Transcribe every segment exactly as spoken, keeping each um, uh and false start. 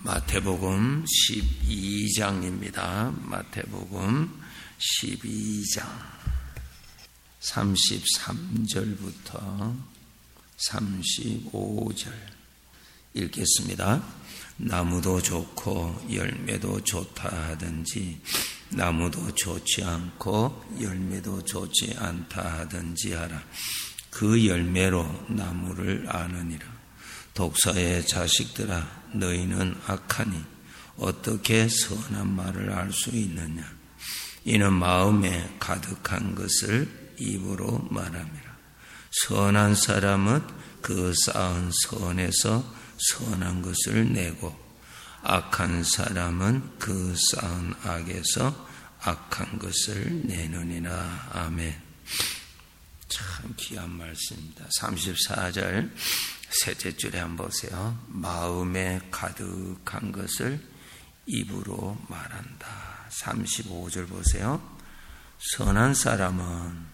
마태복음 십이 장입니다. 마태복음 십이 장 삼십삼 절부터 삼십오 절 읽겠습니다. 나무도 좋고 열매도 좋다 하든지 나무도 좋지 않고 열매도 좋지 않다 하든지 하라. 그 열매로 나무를 아느니라. 독사의 자식들아, 너희는 악하니 어떻게 선한 말을 알 수 있느냐? 이는 마음에 가득한 것을 입으로 말함이라. 선한 사람은 그 쌓은 선에서 선한 것을 내고, 악한 사람은 그 쌓은 악에서 악한 것을 내느니라. 아멘. 참 귀한 말씀입니다. 삼십사 절 셋째 줄에 한번 보세요. 마음에 가득한 것을 입으로 말한다. 삼십오 절 보세요. 선한 사람은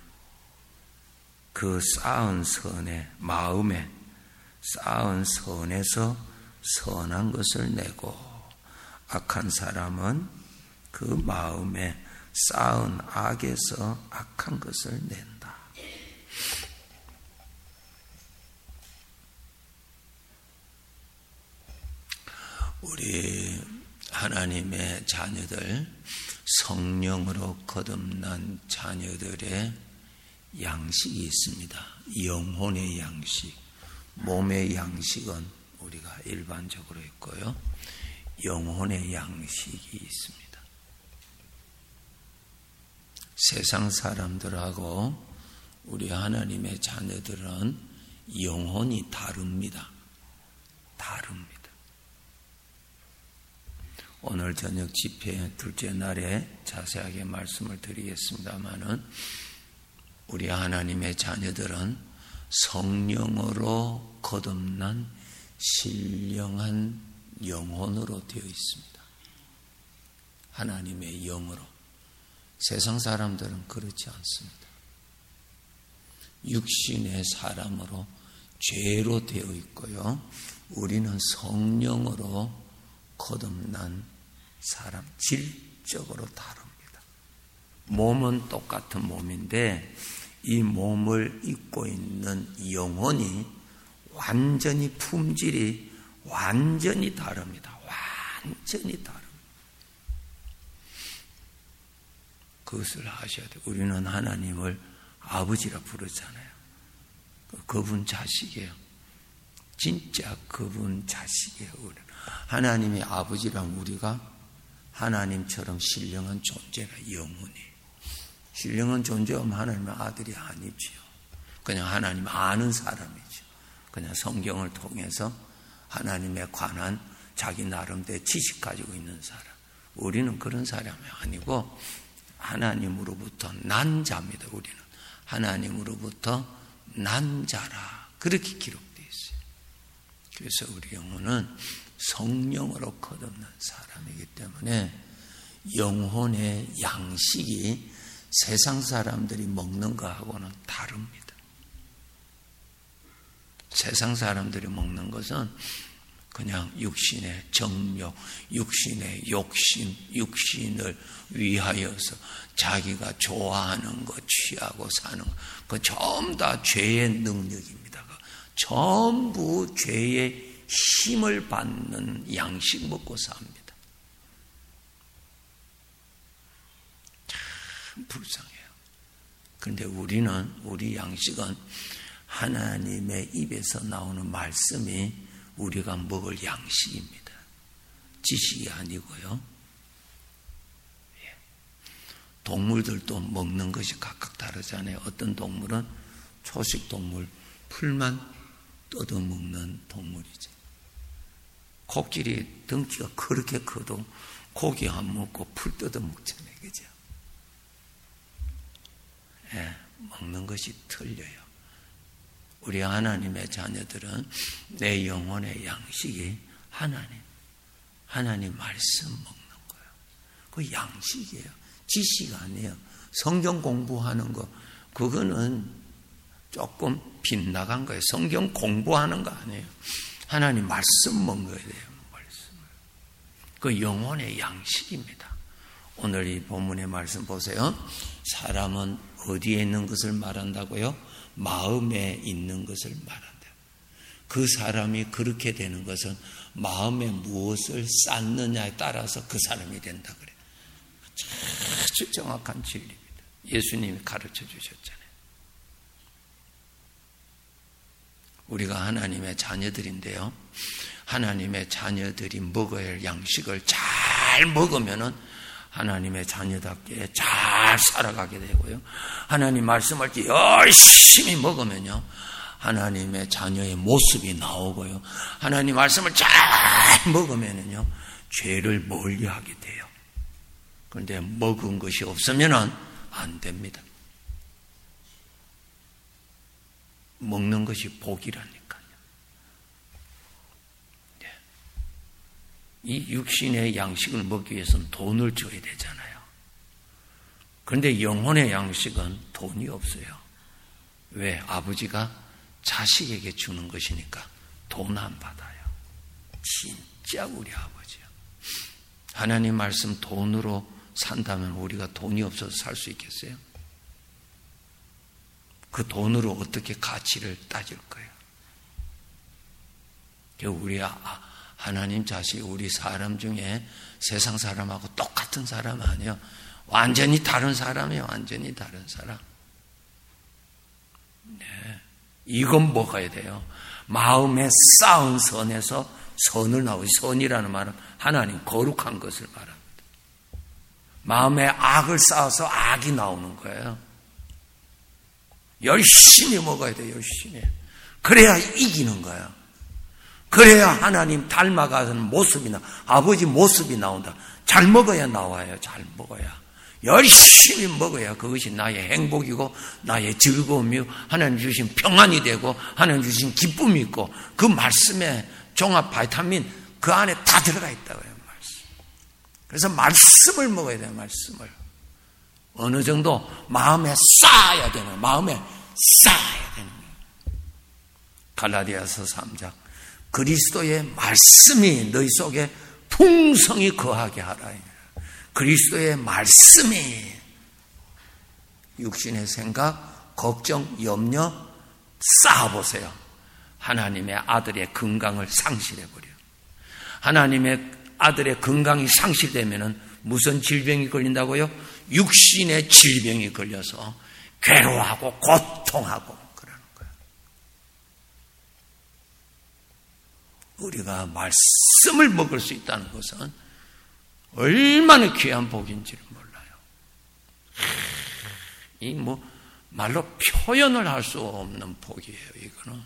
그 쌓은 선에, 마음에 쌓은 선에서 선한 것을 내고, 악한 사람은 그 마음에 쌓은 악에서 악한 것을 낸다. 우리 하나님의 자녀들, 성령으로 거듭난 자녀들의 양식이 있습니다. 영혼의 양식, 몸의 양식은 우리가 일반적으로 있고요. 영혼의 양식이 있습니다. 세상 사람들하고 우리 하나님의 자녀들은 영혼이 다릅니다. 다릅니다. 오늘 저녁 집회 둘째 날에 자세하게 말씀을 드리겠습니다마는 우리 하나님의 자녀들은 성령으로 거듭난 신령한 영혼으로 되어 있습니다. 하나님의 영으로. 세상 사람들은 그렇지 않습니다. 육신의 사람으로 죄로 되어 있고요. 우리는 성령으로 거듭난 사람, 질적으로 다릅니다. 몸은 똑같은 몸인데 이 몸을 입고 있는 영혼이 완전히 품질이 완전히 다릅니다. 완전히 다릅니다. 그것을 아셔야 돼요. 우리는 하나님을 아버지라 부르잖아요. 그분 자식이에요. 진짜 그분 자식이에요. 우리는. 하나님의 아버지랑 우리가 하나님처럼 신령한 존재라. 영혼이 신령한 존재하면 하나님의 아들이 아니지요. 그냥 하나님 아는 사람이죠. 그냥 성경을 통해서 하나님에 관한 자기 나름대로 지식 가지고 있는 사람. 우리는 그런 사람이 아니고 하나님으로부터 난 자입니다. 우리는 하나님으로부터 난 자라. 그렇게 기록되어 있어요. 그래서 우리 영혼은 성령으로 거듭난 사람이기 때문에 영혼의 양식이 세상 사람들이 먹는 것하고는 다릅니다. 세상 사람들이 먹는 것은 그냥 육신의 정욕, 육신의 욕심, 육신을 위하여서 자기가 좋아하는 것 취하고 사는 것, 그 전부 다 죄의 능력입니다. 전부 죄의 힘을 받는 양식 먹고 삽니다. 참 불쌍해요. 그런데 우리는, 우리 양식은 하나님의 입에서 나오는 말씀이 우리가 먹을 양식입니다. 지식이 아니고요. 동물들도 먹는 것이 각각 다르잖아요. 어떤 동물은 초식 동물, 풀만 뜯어먹는 동물이죠. 코끼리 덩치가 그렇게 커도 고기 안 먹고 풀 뜯어 먹잖아요. 그죠? 예, 먹는 것이 틀려요. 우리 하나님의 자녀들은 내 영혼의 양식이 하나님, 하나님 말씀 먹는 거예요. 그 양식이에요. 지식 아니에요. 성경 공부하는 거, 그거는 조금 빗나간 거예요. 성경 공부하는 거 아니에요. 하나님 말씀 먹어야 돼요. 말씀을. 그 영혼의 양식입니다. 오늘 이 본문의 말씀 보세요. 사람은 어디에 있는 것을 말한다고요? 마음에 있는 것을 말한다. 그 사람이 그렇게 되는 것은 마음에 무엇을 쌓느냐에 따라서 그 사람이 된다 그래요. 아주 정확한 진리입니다. 예수님이 가르쳐 주셨잖아요. 우리가 하나님의 자녀들인데요. 하나님의 자녀들이 먹어야 할 양식을 잘 먹으면은 하나님의 자녀답게 잘 살아가게 되고요. 하나님 말씀을 열심히 먹으면요. 하나님의 자녀의 모습이 나오고요. 하나님 말씀을 잘 먹으면요. 죄를 멀리하게 돼요. 그런데 먹은 것이 없으면은 안 됩니다. 먹는 것이 복이라니까요. 이 육신의 양식을 먹기 위해서는 돈을 줘야 되잖아요. 그런데 영혼의 양식은 돈이 없어요. 왜? 아버지가 자식에게 주는 것이니까 돈 안 받아요. 진짜 우리 아버지요. 하나님 말씀 돈으로 산다면 우리가 돈이 없어서 살 수 있겠어요? 그 돈으로 어떻게 가치를 따질 거예요? 우리 하나님 자식, 우리 사람 중에 세상 사람하고 똑같은 사람 아니에요. 완전히 다른 사람이에요. 완전히 다른 사람. 네. 이건 먹어야 돼요. 마음에 쌓은 선에서 선을 나오지. 선이라는 말은 하나님 거룩한 것을 말합니다. 마음에 악을 쌓아서 악이 나오는 거예요. 열심히 먹어야 돼요. 열심히. 그래야 이기는 거예요. 그래야 하나님 닮아가는 모습이나 아버지 모습이 나온다. 잘 먹어야 나와요. 잘 먹어야. 열심히 먹어야 그것이 나의 행복이고 나의 즐거움이고 하나님 주신 평안이 되고 하나님 주신 기쁨이 있고 그 말씀에 종합 바이타민 그 안에 다 들어가 있다고요. 말씀. 그래서 말씀을 먹어야 돼요. 말씀을. 어느 정도 마음에 쌓아야 되는 거예요. 마음에 쌓아야 되는 거예요. 갈라디아서 삼 장 그리스도의 말씀이 너희 속에 풍성히 거하게 하라. 그리스도의 말씀이 육신의 생각, 걱정, 염려 쌓아보세요. 하나님의 아들의 건강을 상실해버려요. 하나님의 아들의 건강이 상실되면 무슨 질병이 걸린다고요? 육신의 질병이 걸려서 괴로워하고 고통하고 그러는 거예요. 우리가 말씀을 먹을 수 있다는 것은 얼마나 귀한 복인지를 몰라요. 이 뭐 말로 표현을 할 수 없는 복이에요. 이거는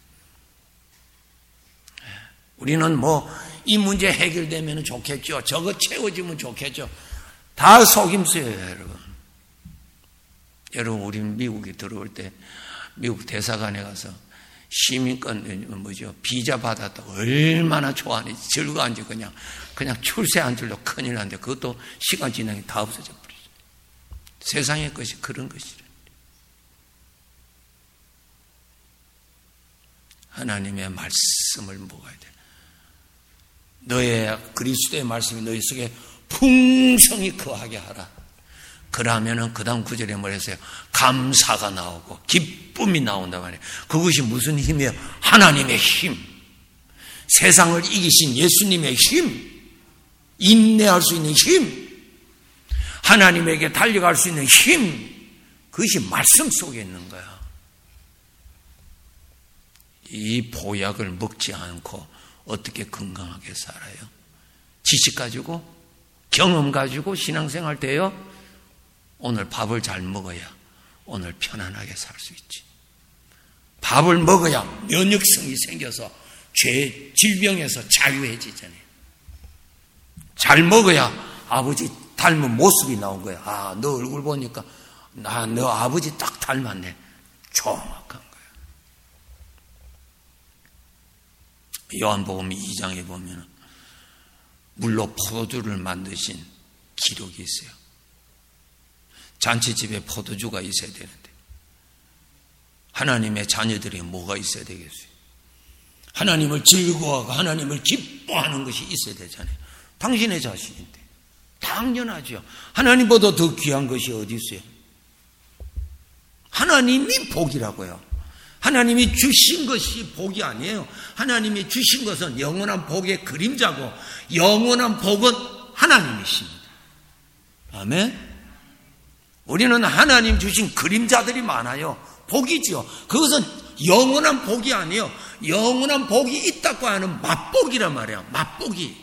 우리는 뭐 이 문제 해결되면 좋겠죠. 저거 채워지면 좋겠죠. 다 속임수예요, 여러분. 여러분, 우리 미국에 들어올 때 미국 대사관에 가서 시민권 뭐죠 비자 받았다고 얼마나 좋아하는지 즐거워한지 그냥 그냥 출세한 줄로 큰일 났는데 그것도 시간 지나니 다 없어져 버렸어요. 세상의 것이 그런 것이라. 하나님의 말씀을 먹어야 돼. 너의 그리스도의 말씀이 너희 속에 풍성히 거하게 하라. 그러면은 그 다음 구절에 뭘 했어요? 감사가 나오고 기쁨이 나온단 말이에요. 그것이 무슨 힘이에요? 하나님의 힘. 세상을 이기신 예수님의 힘. 인내할 수 있는 힘. 하나님에게 달려갈 수 있는 힘. 그것이 말씀 속에 있는 거야. 이 보약을 먹지 않고 어떻게 건강하게 살아요? 지식 가지고 경험 가지고 신앙생활 돼요? 오늘 밥을 잘 먹어야 오늘 편안하게 살 수 있지. 밥을 먹어야 면역성이 생겨서 죄, 질병에서 자유해지잖아요. 잘 먹어야 아버지 닮은 모습이 나온 거야. 아, 너 얼굴 보니까 나 너 아버지 딱 닮았네. 정확한 거야. 요한복음 이 장에 보면 물로 포도주를 만드신 기록이 있어요. 잔치집에 포도주가 있어야 되는데 하나님의 자녀들이 뭐가 있어야 되겠어요? 하나님을 즐거워하고 하나님을 기뻐하는 것이 있어야 되잖아요. 당신의 자식인데. 당연하죠. 하나님보다 더 귀한 것이 어디 있어요? 하나님이 복이라고요. 하나님이 주신 것이 복이 아니에요. 하나님이 주신 것은 영원한 복의 그림자고 영원한 복은 하나님이십니다. 아멘. 우리는 하나님 주신 그림자들이 많아요. 복이죠. 그것은 영원한 복이 아니에요. 영원한 복이 있다고 하는 맛복이란 말이에요. 맛복이.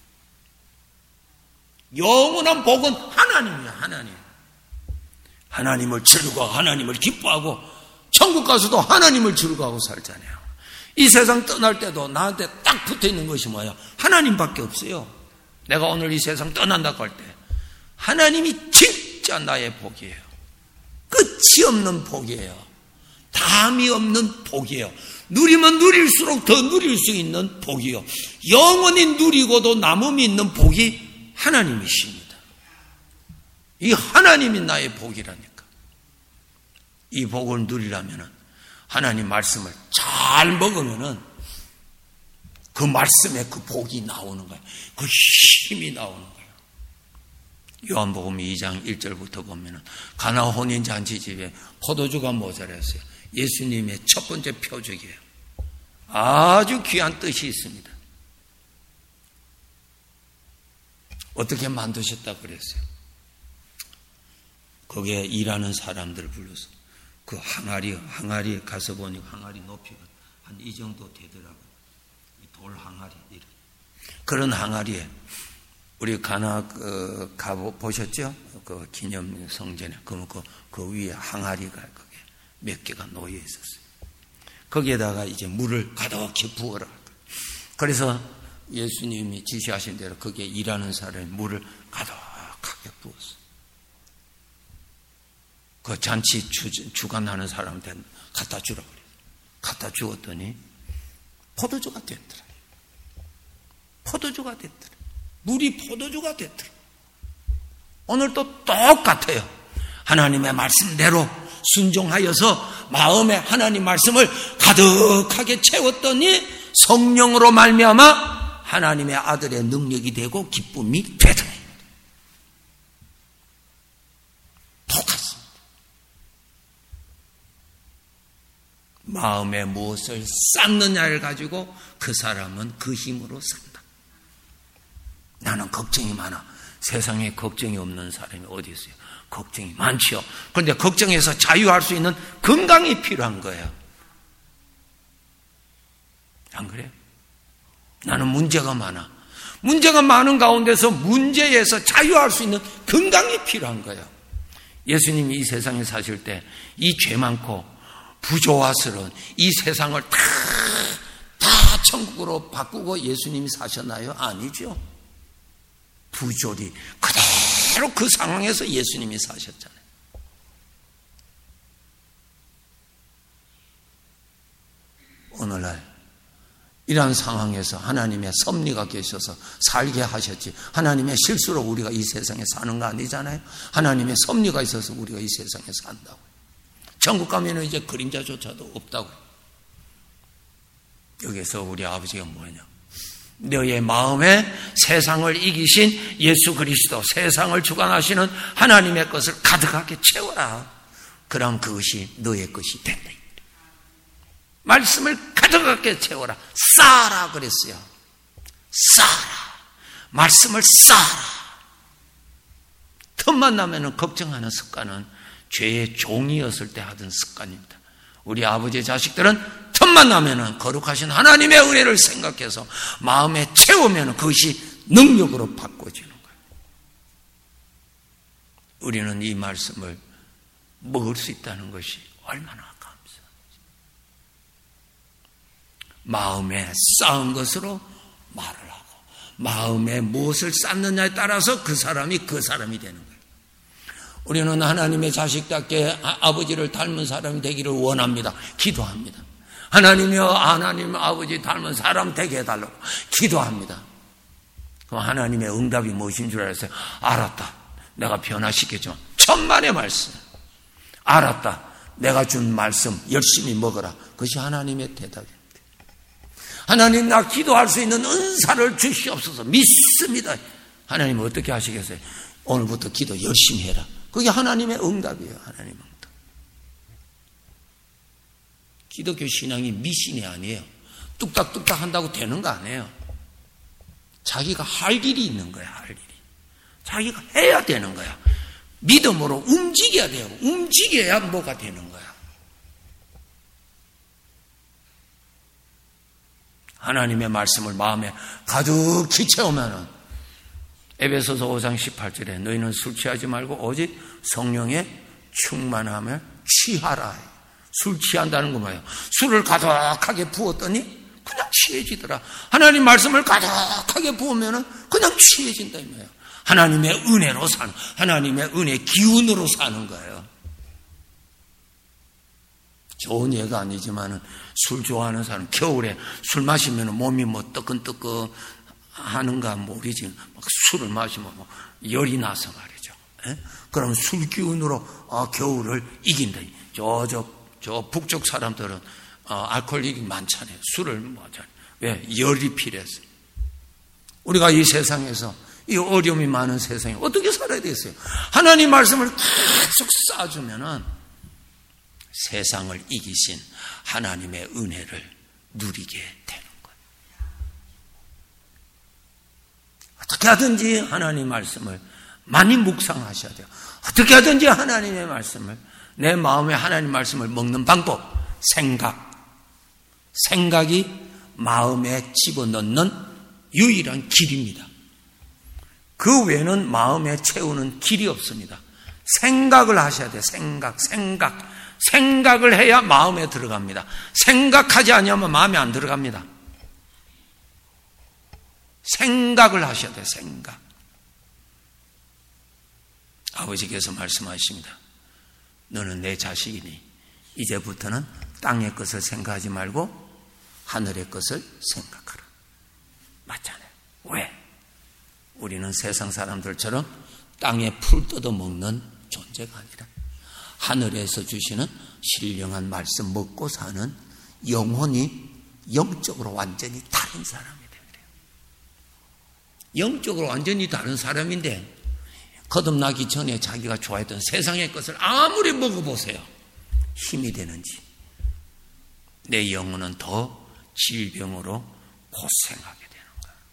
영원한 복은 하나님이야. 하나님. 하나님을 즐거워 하나님을 기뻐하고 천국 가서도 하나님을 즐거워하고 살잖아요. 이 세상 떠날 때도 나한테 딱 붙어있는 것이 뭐야? 하나님밖에 없어요. 내가 오늘 이 세상 떠난다고 할 때 하나님이 진짜 나의 복이에요. 끝이 없는 복이에요. 담이 없는 복이에요. 누리면 누릴수록 더 누릴 수 있는 복이요. 영원히 누리고도 남음이 있는 복이 하나님이십니다. 이 하나님이 나의 복이라니까. 이 복을 누리려면 하나님 말씀을 잘 먹으면 그 말씀에 그 복이 나오는 거예요. 그 힘이 나오는 거예요. 요한복음 이 장 일 절부터 보면 가나 혼인잔치집에 포도주가 모자랐어요. 예수님의 첫 번째 표적이에요. 아주 귀한 뜻이 있습니다. 어떻게 만드셨다 그랬어요? 거기에 일하는 사람들을 불러서 그 항아리, 항아리에 가서 보니 항아리 높이가 한 이 정도 되더라고요. 돌 항아리. 이런. 그런 항아리에 우리 가나 그, 가보셨죠? 그 기념 성전에. 그러면 그, 그 위에 항아리가 그게 몇 개가 놓여 있었어요. 거기에다가 이제 물을 가득히 부어라. 그래서 예수님이 지시하신 대로 거기에 일하는 사람이 물을 가득하게 부었어요. 그 잔치 주, 주관하는 사람한테 갖다 주라 그래요. 갖다 주었더니 포도주가 됐더라. 포도주가 됐더라. 물이 포도주가 됐더라. 오늘도 똑같아요. 하나님의 말씀대로 순종하여서 마음에 하나님 말씀을 가득하게 채웠더니 성령으로 말미암아 하나님의 아들의 능력이 되고 기쁨이 되더라. 똑같습니다. 마음에 무엇을 쌓느냐를 가지고 그 사람은 그 힘으로 산다. 나는 걱정이 많아. 세상에 걱정이 없는 사람이 어디 있어요? 걱정이 많지요. 그런데 걱정에서 자유할 수 있는 건강이 필요한 거예요. 안 그래요? 나는 문제가 많아. 문제가 많은 가운데서 문제에서 자유할 수 있는 건강이 필요한 거예요. 예수님이 이 세상에 사실 때 이 죄 많고 부조화스러운 이 세상을 다, 다 천국으로 바꾸고 예수님이 사셨나요? 아니죠. 부조리 그대로 그 상황에서 예수님이 사셨잖아요. 오늘날 이러한 상황에서 하나님의 섭리가 계셔서 살게 하셨지 하나님의 실수로 우리가 이 세상에 사는 거 아니잖아요. 하나님의 섭리가 있어서 우리가 이 세상에 산다고. 천국 가면 이제 그림자조차도 없다고. 여기서 우리 아버지가 뭐냐? 너의 마음에 세상을 이기신 예수 그리스도, 세상을 주관하시는 하나님의 것을 가득하게 채워라. 그럼 그것이 너의 것이 된다. 말씀을 가득하게 채워라. 쌓아라 그랬어요. 쌓아라. 말씀을 쌓아라. 틈만 나면 걱정하는 습관은 죄의 종이었을 때 하던 습관입니다. 우리 아버지의 자식들은 틈만 나면 거룩하신 하나님의 은혜를 생각해서 마음에 채우면 그것이 능력으로 바꿔지는 거예요. 우리는 이 말씀을 먹을 수 있다는 것이 얼마나 감사합니다. 마음에 쌓은 것으로 말을 하고 마음에 무엇을 쌓느냐에 따라서 그 사람이 그 사람이 되는 거예요. 우리는 하나님의 자식답게 아버지를 닮은 사람이 되기를 원합니다. 기도합니다. 하나님이여 하나님 아버지 닮은 사람 되게 해달라고 기도합니다. 그럼 하나님의 응답이 무엇인 줄 알았어요? 알았다. 내가 변화시켰지만 천만의 말씀. 알았다. 내가 준 말씀 열심히 먹어라. 그것이 하나님의 대답입니다. 하나님, 나 기도할 수 있는 은사를 주시옵소서. 믿습니다. 하나님은 어떻게 하시겠어요? 오늘부터 기도 열심히 해라. 그게 하나님의 응답이에요. 하나님의 응답. 기독교 신앙이 미신이 아니에요. 뚝딱뚝딱 한다고 되는 거 아니에요. 자기가 할 일이 있는 거야. 할 일이. 자기가 해야 되는 거야. 믿음으로 움직여야 돼요. 움직여야 뭐가 되는 거야. 하나님의 말씀을 마음에 가득히 채우면은 에베소서 오 장 십팔 절에 너희는 술 취하지 말고 오직 성령의 충만함을 취하라. 술 취한다는 거 뭐예요? 술을 가득하게 부었더니 그냥 취해지더라. 하나님 말씀을 가득하게 부으면은 그냥 취해진다 이 말이에요. 하나님의 은혜로 사는, 하나님의 은혜 기운으로 사는 거예요. 좋은 예가 아니지만은 술 좋아하는 사람 겨울에 술 마시면 몸이 뭐 뜨끈뜨끈 하는가 모르지. 막 술을 마시면 뭐 열이 나서 말이죠. 에? 그럼 술 기운으로 어, 겨울을 이긴다. 저, 저, 저 북쪽 사람들은 어, 알코올이 많잖아요. 술을 마잖아요. 왜? 열이 필요해서. 우리가 이 세상에서 이 어려움이 많은 세상에 어떻게 살아야 되겠어요? 하나님 말씀을 계속 쌓아주면은 세상을 이기신 하나님의 은혜를 누리게 되는 거예요. 어떻게 하든지 하나님 말씀을 많이 묵상하셔야 돼요. 어떻게 하든지 하나님의 말씀을, 내 마음에 하나님 말씀을 먹는 방법, 생각. 생각이 마음에 집어넣는 유일한 길입니다. 그 외에는 마음에 채우는 길이 없습니다. 생각을 하셔야 돼요. 생각, 생각. 생각을 해야 마음에 들어갑니다. 생각하지 않으면 마음에 안 들어갑니다. 생각을 하셔야 돼요. 생각. 아버지께서 말씀하십니다. 너는 내 자식이니 이제부터는 땅의 것을 생각하지 말고 하늘의 것을 생각하라. 맞잖아요. 왜? 우리는 세상 사람들처럼 땅에 풀 뜯어먹는 존재가 아니라 하늘에서 주시는 신령한 말씀 먹고 사는 영혼이 영적으로 완전히 다른 사람이 되어요. 영적으로 완전히 다른 사람인데 거듭나기 전에 자기가 좋아했던 세상의 것을 아무리 먹어보세요. 힘이 되는지. 내 영혼은 더 질병으로 고생하게 되는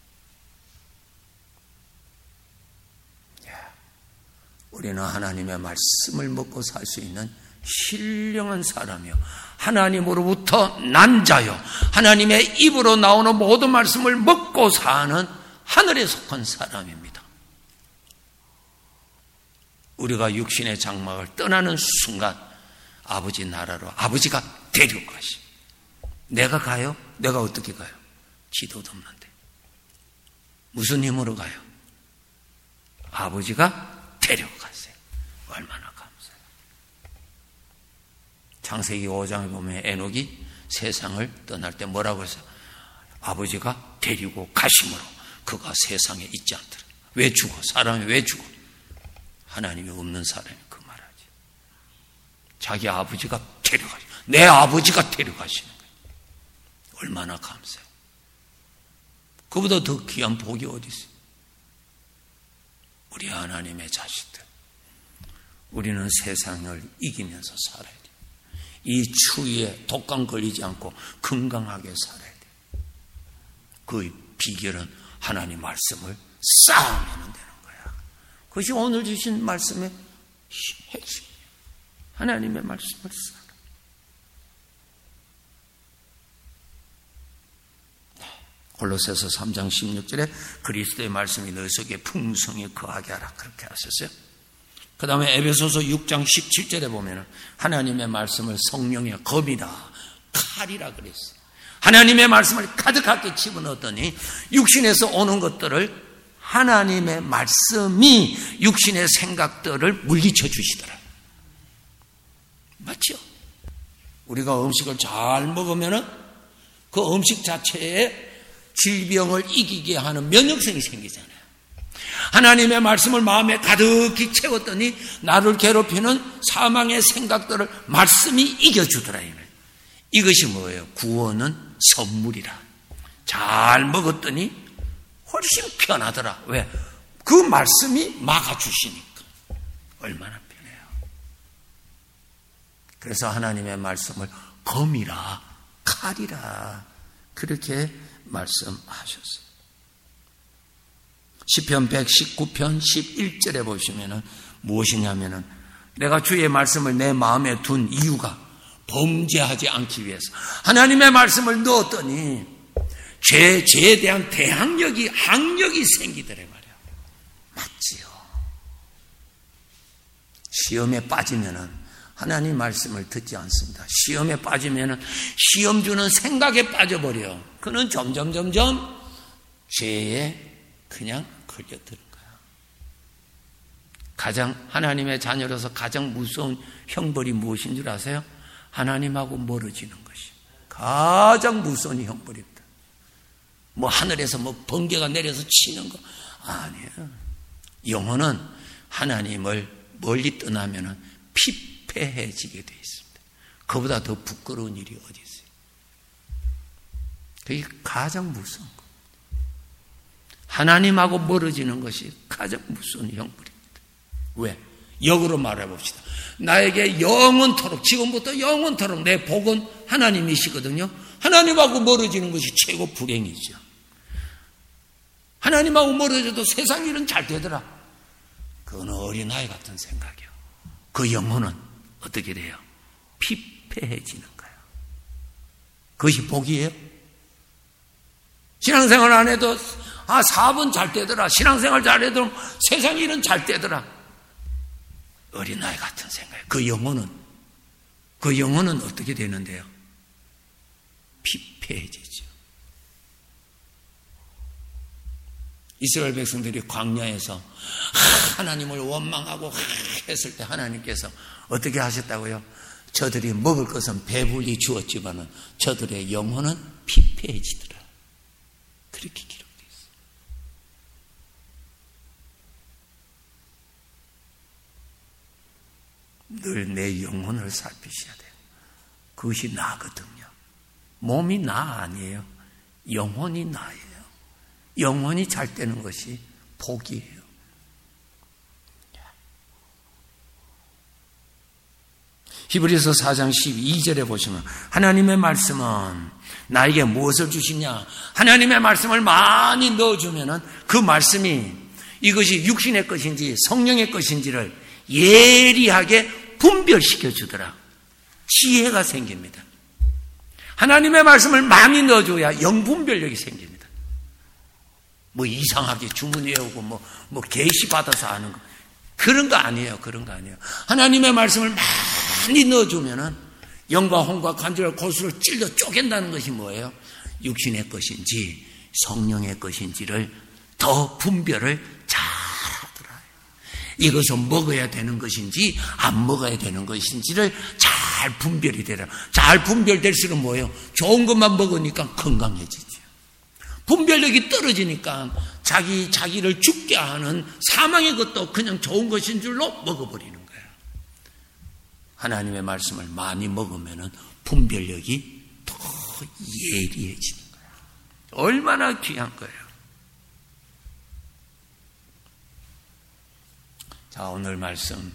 거예요. 우리는 하나님의 말씀을 먹고 살 수 있는 신령한 사람이요, 하나님으로부터 난 자요, 하나님의 입으로 나오는 모든 말씀을 먹고 사는 하늘에 속한 사람입니다. 우리가 육신의 장막을 떠나는 순간 아버지 나라로 아버지가 데려가시. 내가 가요? 내가 어떻게 가요? 지도도 없는데. 무슨 힘으로 가요? 아버지가 데려가세요. 얼마나 감사해요. 창세기 오 장에 보면 에녹이 세상을 떠날 때 뭐라고 해서 아버지가 데리고 가심으로 그가 세상에 있지 않더라. 왜 죽어? 사람이 왜 죽어? 하나님이 없는 사람이 그 말하지. 자기 아버지가 데려가시. 내 아버지가 데려가시는 거예요. 얼마나 감사해요. 그보다 더 귀한 복이 어디 있어요? 우리 하나님의 자식들, 우리는 세상을 이기면서 살아야 돼요. 이 추위에 독감 걸리지 않고 건강하게 살아야 돼요. 그 비결은 하나님 말씀을 쌓으면 되는 거야. 그것이 오늘 주신 말씀의 핵심이에요. 하나님의 말씀을 쌓아. 골로새서 삼 장 십육 절에 그리스도의 말씀이 너희 속에 풍성히 거하게 하라, 그렇게 하셨어요. 그 다음에 에베소서 육 장 십칠 절에 보면 하나님의 말씀을 성령의 검이다, 칼이라 그랬어요. 하나님의 말씀을 가득하게 집어넣었더니 육신에서 오는 것들을 하나님의 말씀이 육신의 생각들을 물리쳐 주시더라. 맞죠? 우리가 음식을 잘 먹으면 그 음식 자체에 질병을 이기게 하는 면역성이 생기잖아요. 하나님의 말씀을 마음에 가득히 채웠더니 나를 괴롭히는 사망의 생각들을 말씀이 이겨주더라. 이것이 뭐예요? 구원은 선물이라. 잘 먹었더니 훨씬 편하더라. 왜? 그 말씀이 막아주시니까. 얼마나 편해요. 그래서 하나님의 말씀을 검이라 칼이라 그렇게 말씀하셨어요. 시편 백십구 편 십일 절에 보시면은 무엇이냐면은 내가 주의 말씀을 내 마음에 둔 이유가 범죄하지 않기 위해서 하나님의 말씀을 넣었더니 죄, 죄에 대한 대항력이, 항력이 생기더래 말이야. 맞지요. 시험에 빠지면은 하나님 말씀을 듣지 않습니다. 시험에 빠지면은 시험 주는 생각에 빠져버려. 그는 점점, 점점 죄에 그냥 걸려드는 거야. 가장, 하나님의 자녀로서 가장 무서운 형벌이 무엇인 줄 아세요? 하나님하고 멀어지는 것이 가장 무서운 형벌입니다. 뭐 하늘에서 뭐 번개가 내려서 치는 거 아니에요. 영혼은 하나님을 멀리 떠나면은 피폐해지게 되어 있습니다. 그보다 더 부끄러운 일이 어디 있어요? 그게 가장 무서운 거. 하나님하고 멀어지는 것이 가장 무서운 형벌입니다. 왜? 역으로 말해봅시다. 나에게 영원토록, 지금부터 영원토록 내 복은 하나님이시거든요. 하나님하고 멀어지는 것이 최고 불행이죠. 하나님하고 멀어져도 세상 일은 잘 되더라. 그건 어린아이 같은 생각이요. 그 영혼은 어떻게 돼요? 피폐해지는 거예요. 그것이 복이에요. 신앙생활 안 해도 아 사업은 잘 되더라. 신앙생활 잘 해도 세상 일은 잘 되더라. 어린아이 같은 생각이에요. 그 영혼은 그 영혼은 어떻게 되는데요? 피폐해지죠. 이스라엘 백성들이 광야에서 하나님을 원망하고 했을 때 하나님께서 어떻게 하셨다고요? 저들이 먹을 것은 배불리 주었지만은 저들의 영혼은 피폐해지더라. 그렇게 기록되어 있어요. 늘 내 영혼을 살피셔야 돼요. 그것이 나거든요. 몸이 나 아니에요. 영혼이 나예요. 영혼이 잘 되는 것이 복이에요. 히브리서 사 장 십이 절에 보시면 하나님의 말씀은 나에게 무엇을 주시냐? 하나님의 말씀을 많이 넣어주면은 그 말씀이 이것이 육신의 것인지 성령의 것인지를 예리하게 분별시켜 주더라. 지혜가 생깁니다. 하나님의 말씀을 많이 넣어줘야 영분별력이 생깁니다. 뭐 이상하게 주문 외우고 뭐, 뭐 계시 받아서 하는 거. 그런 거 아니에요. 그런 거 아니에요. 하나님의 말씀을 많이 넣어주면은 영과 혼과 관절과 골수를 찔러 쪼갠다는 것이 뭐예요? 육신의 것인지 성령의 것인지를 더 분별을 잘 하더라. 이것은 먹어야 되는 것인지 안 먹어야 되는 것인지를 잘 분별이 되라. 잘 분별될수록 뭐예요? 좋은 것만 먹으니까 건강해지죠. 분별력이 떨어지니까 자기, 자기를 죽게 하는 사망의 것도 그냥 좋은 것인 줄로 먹어버리는 거예요. 하나님의 말씀을 많이 먹으면 분별력이 더 예리해지는 거예요. 얼마나 귀한 거예요. 자, 오늘 말씀.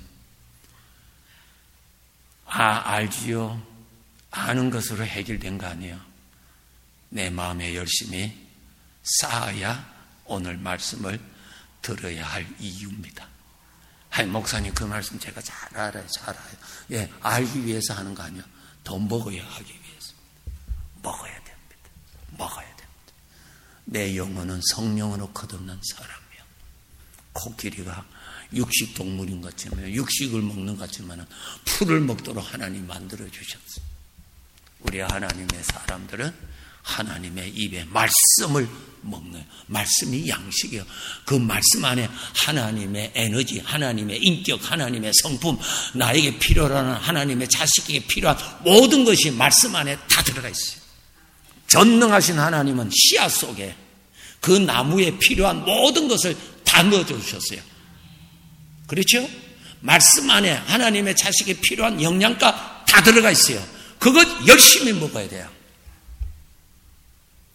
아, 알지요. 아는 것으로 해결된 거 아니에요. 내 마음에 열심히 쌓아야 오늘 말씀을 들어야 할 이유입니다. 아니, 목사님 그 말씀 제가 잘 알아요. 잘 알아요. 예, 알기 위해서 하는 거 아니에요. 더 먹어야 하기 위해서. 먹어야 됩니다. 먹어야 됩니다. 내 영혼은 성령으로 거듭난 사람이요. 코끼리가 육식 동물인 것 같지만, 육식을 먹는 것 같지만 풀을 먹도록 하나님 만들어 주셨어요. 우리 하나님의 사람들은 하나님의 입에 말씀을 먹는, 말씀이 양식이에요. 그 말씀 안에 하나님의 에너지, 하나님의 인격, 하나님의 성품, 나에게 필요한 하나님의 자식에게 필요한 모든 것이 말씀 안에 다 들어가 있어요. 전능하신 하나님은 씨앗 속에 그 나무에 필요한 모든 것을 다 넣어주셨어요. 그렇죠? 말씀 안에 하나님의 자식에 필요한 영양가 다 들어가 있어요. 그것 열심히 먹어야 돼요.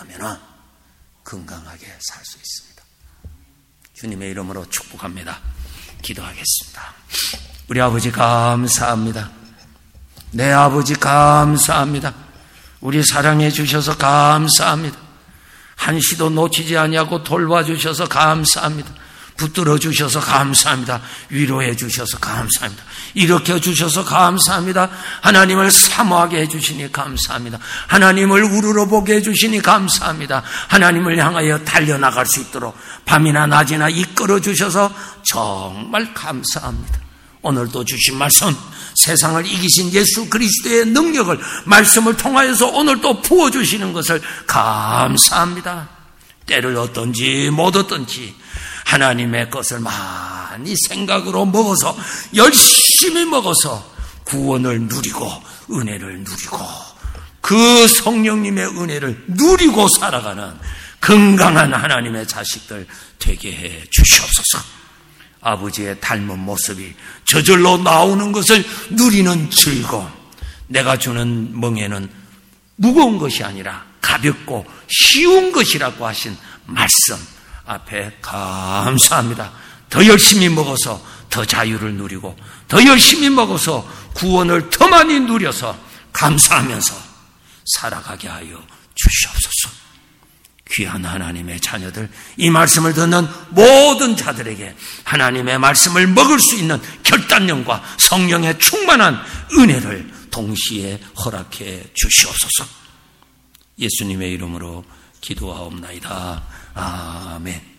하면 건강하게 살 수 있습니다. 주님의 이름으로 축복합니다. 기도하겠습니다. 우리 아버지 감사합니다. 내 아버지 감사합니다. 우리 사랑해 주셔서 감사합니다. 한시도 놓치지 아니하고 돌봐주셔서 감사합니다. 붙들어 주셔서 감사합니다. 위로해 주셔서 감사합니다. 일으켜 주셔서 감사합니다. 하나님을 사모하게 해주시니 감사합니다. 하나님을 우러러보게 해주시니 감사합니다. 하나님을 향하여 달려나갈 수 있도록 밤이나 낮이나 이끌어 주셔서 정말 감사합니다. 오늘도 주신 말씀, 세상을 이기신 예수 그리스도의 능력을 말씀을 통하여서 오늘도 부어주시는 것을 감사합니다. 때를 얻든지 못 얻든지 하나님의 것을 많이 생각으로 먹어서 열심히 먹어서 구원을 누리고 은혜를 누리고 그 성령님의 은혜를 누리고 살아가는 건강한 하나님의 자식들 되게 해 주시옵소서. 아버지의 닮은 모습이 저절로 나오는 것을 누리는 즐거움, 내가 주는 멍에는 무거운 것이 아니라 가볍고 쉬운 것이라고 하신 말씀 앞에 감사합니다. 더 열심히 먹어서 더 자유를 누리고 더 열심히 먹어서 구원을 더 많이 누려서 감사하면서 살아가게 하여 주시옵소서. 귀한 하나님의 자녀들, 이 말씀을 듣는 모든 자들에게 하나님의 말씀을 먹을 수 있는 결단력과 성령의 충만한 은혜를 동시에 허락해 주시옵소서. 예수님의 이름으로 기도하옵나이다. 아멘.